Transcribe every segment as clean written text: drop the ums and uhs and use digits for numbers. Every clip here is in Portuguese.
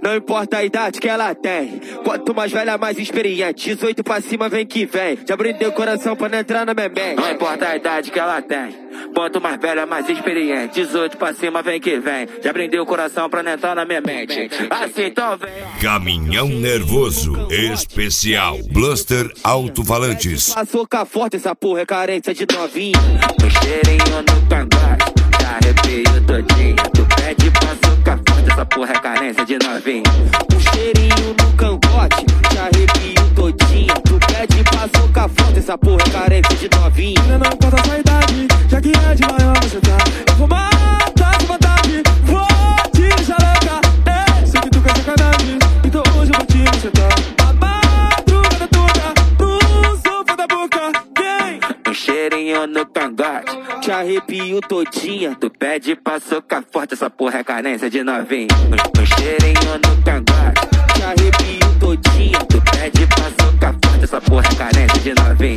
Não importa a idade que ela tem, quanto mais velha, mais experiente. 18 pra cima, vem que vem. Já brindei o coração pra não entrar na minha mente. Não importa a idade que ela tem, quanto mais velha, mais experiente. 18 pra cima, vem que vem. Já brindei o coração pra não entrar na minha mente. Assim então vem. Caminhão Nervoso Especial Bluster Alto-Falantes. Açúcar forte, essa porra é carência de novinha. Um cheirinho no cangote, te arrepio todinho. Tu pede pra açúcar forte, essa porra é carência de novinha. Um cheirinho no cangote, te arrepio todinho. Tu pede pra açúcar forte, essa porra é carência de novinha. Não importa a sua idade, já que é de maior você tá. Eu vou matar de vontade, vou te deixar louca. Sei que tu quer sacanagem, então hoje eu vou te sentar. A madrugada toda, no sofá da boca, quem? Um cheirinho no cangote, te arrepio todinha. Tu pede pra socar forte, essa porra é carência de novinha. Um cheirinho no cangote, te arrepio todinha. Tu pede pra socar forte, essa porra é carência de novinha.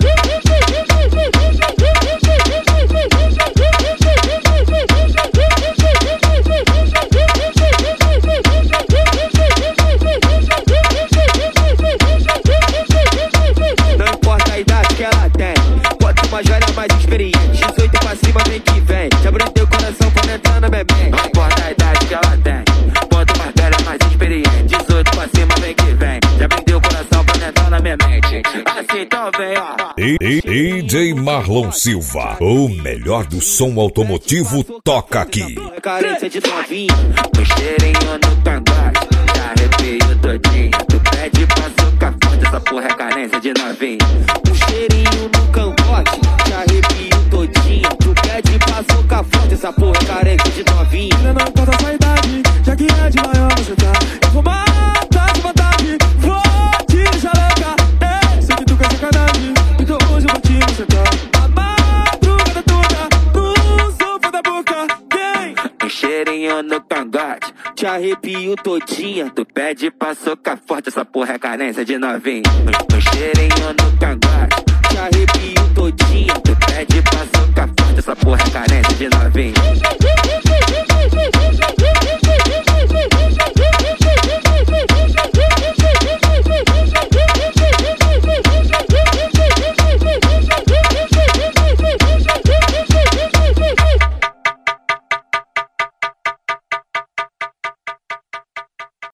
Não importa a idade que ela tem, quanto mais velha, mais experiente. 18 pra cima, vem que vem. Já brindei o coração pra não entrar na minha mente. Não importa a idade que ela tem, quanto mais velha, mais experiente. 18 pra cima, vem que vem. Já brindei o coração pra não entrar na minha mente. Assim então vem, ó. DJ Marlon Silva, o melhor do som automotivo, toca aqui. Carência de novinha, um cheirinho no cangote, te arrepio todinho. Tu pede pra açúcar forte, essa porra é carência de novinha. Um cheirinho no cangote, te arrepio todinho. Tu pede pra açúcar forte, essa porra é carência de novinha. Não importa a sua idade, já que é de maior você tá. Eu vou matar de vontade, vou te deixar louca. Sei que tu quer sacanagem, então hoje eu vou te sentar. A madrugada toda, no sofá da boca, quem? Um cheirinho no cangote, te arrepio todinha. Tu pede pra socar forte, essa porra é carência de novinha. Um cheirinho no cangote, te arrepio